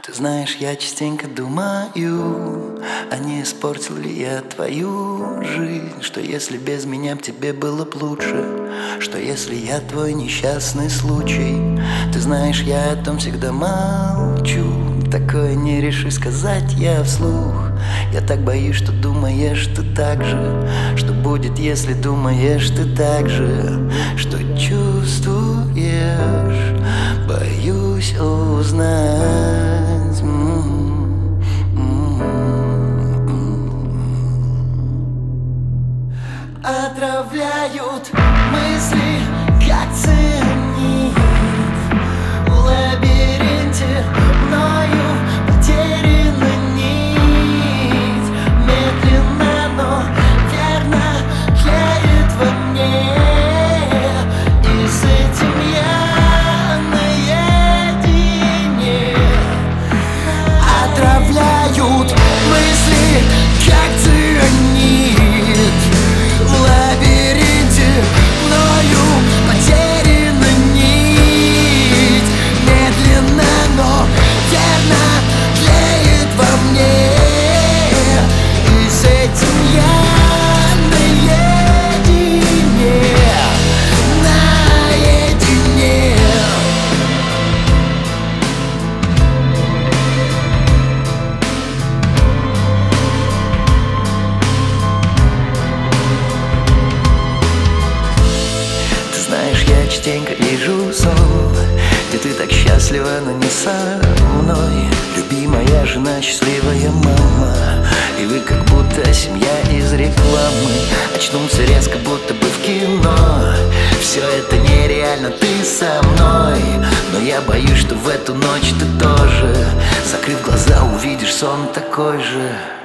Ты знаешь, я частенько думаю, а не испортил ли я твою жизнь? Что если без меня б тебе было б лучше? Что если я твой несчастный случай? Ты знаешь, я о том всегда молчу. Такое не реши сказать я вслух. Я так боюсь, что думаешь ты так же. Что будет, если думаешь ты так же? Что чувствуешь? Боюсь узнать. Отравляют мысли, как цианид. В лабиринте мною потеряна нить. Медленно, но верно тлеет во мне. И с этим я наедине. Отравляют мысли, как цианид. В лабиринте мною потеряна нить. Медленно, но верно тлеет во мне. И с этим я наедине. Наедине. Я частенько вижу сон, где ты так счастлива, но не со мной. Любимая жена, счастливая мама, и вы как будто семья из рекламы. Очнулся резко, будто бы в кино. Все это нереально, ты со мной. Но я боюсь, что в эту ночь ты тоже, закрыв глаза, увидишь сон такой же.